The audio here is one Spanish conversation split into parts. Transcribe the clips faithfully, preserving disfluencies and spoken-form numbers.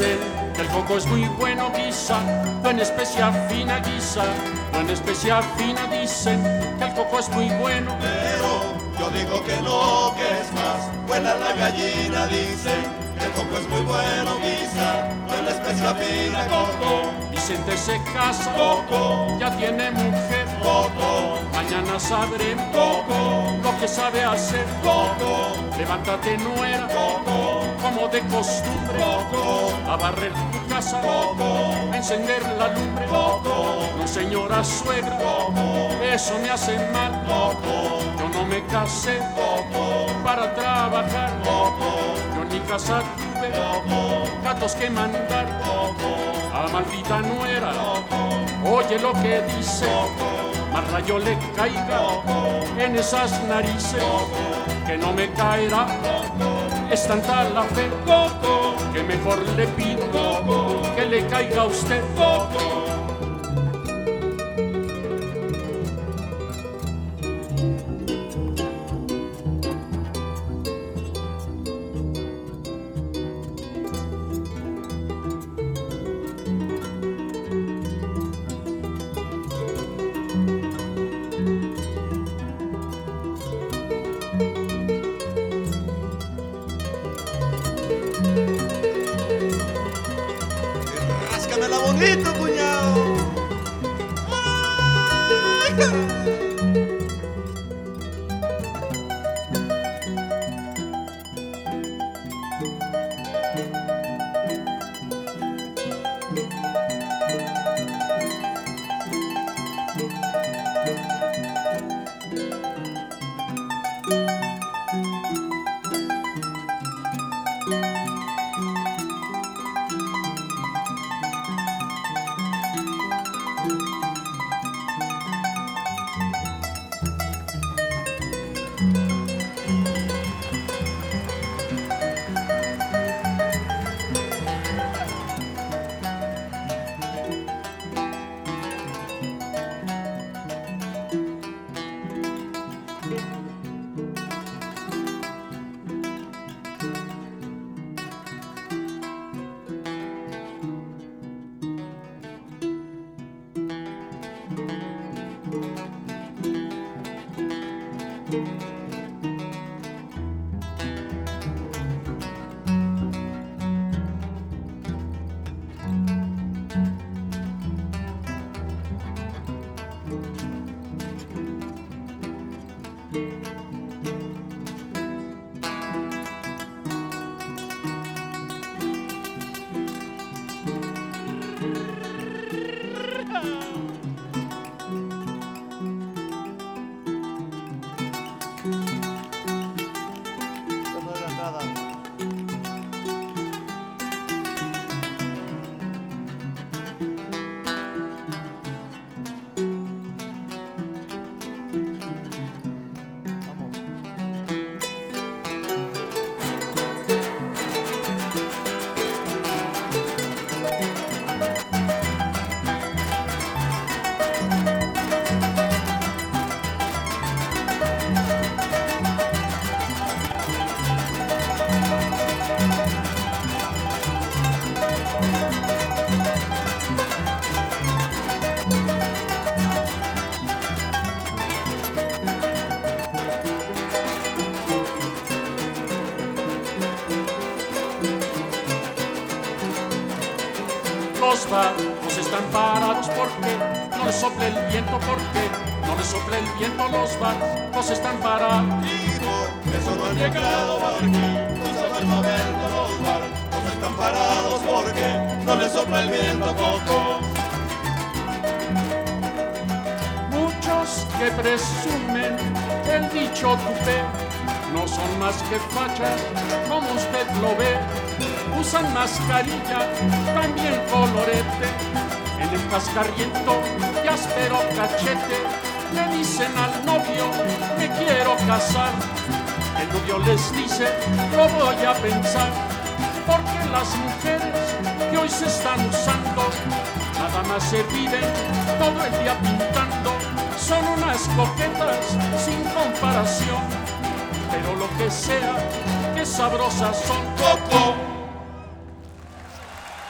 Dicen que el coco es muy bueno, guisa, buena especia fina, guisa, buena especia fina. Dicen que el coco es muy bueno, pero yo digo que no, que es más buena la gallina. Dicen que el coco es muy bueno, guisa, buena especia fina. Coco, Vicente se casa, coco, ya tiene mujer, coco, mañana sabremos coco, lo que sabe hacer. coco, Levántate, nuera, coco, como de costumbre, coco, a barrer tu casa, coco, a encender la lumbre. coco, No, señora suegra, coco, eso me hace mal. coco, Yo no me casé coco, para trabajar, coco, yo en mi casa tuve coco, gatos que mandar. A maldita nuera, oye lo que dice, más rayo le caiga en esas narices, que no me caerá, es tanta la fe, que mejor le pido que le caiga a usted. Ráscamela bonito, cuñado. Ay, Los barcos están parados porque no les sopla el viento, porque no les sopla el viento. Los barcos están parados. hijo, eso no ha llegado aquí. No sabe el momento, los barcos están parados porque no les sopla el viento, coco. Muchos que presumen el dicho tupé no son más que fachas, como usted lo ve. Usan mascarilla, también colorete, en el cascarriento y áspero cachete. Le dicen al novio, me quiero casar. El novio les dice, lo voy a pensar, porque las mujeres que hoy se están usando nada más se viven todo el día pintando. Son unas coquetas sin comparación, pero lo que sea, que sabrosas son. Coco.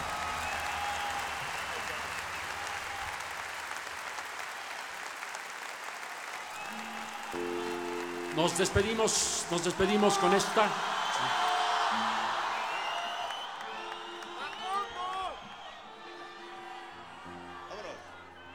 Nos despedimos, nos despedimos con esta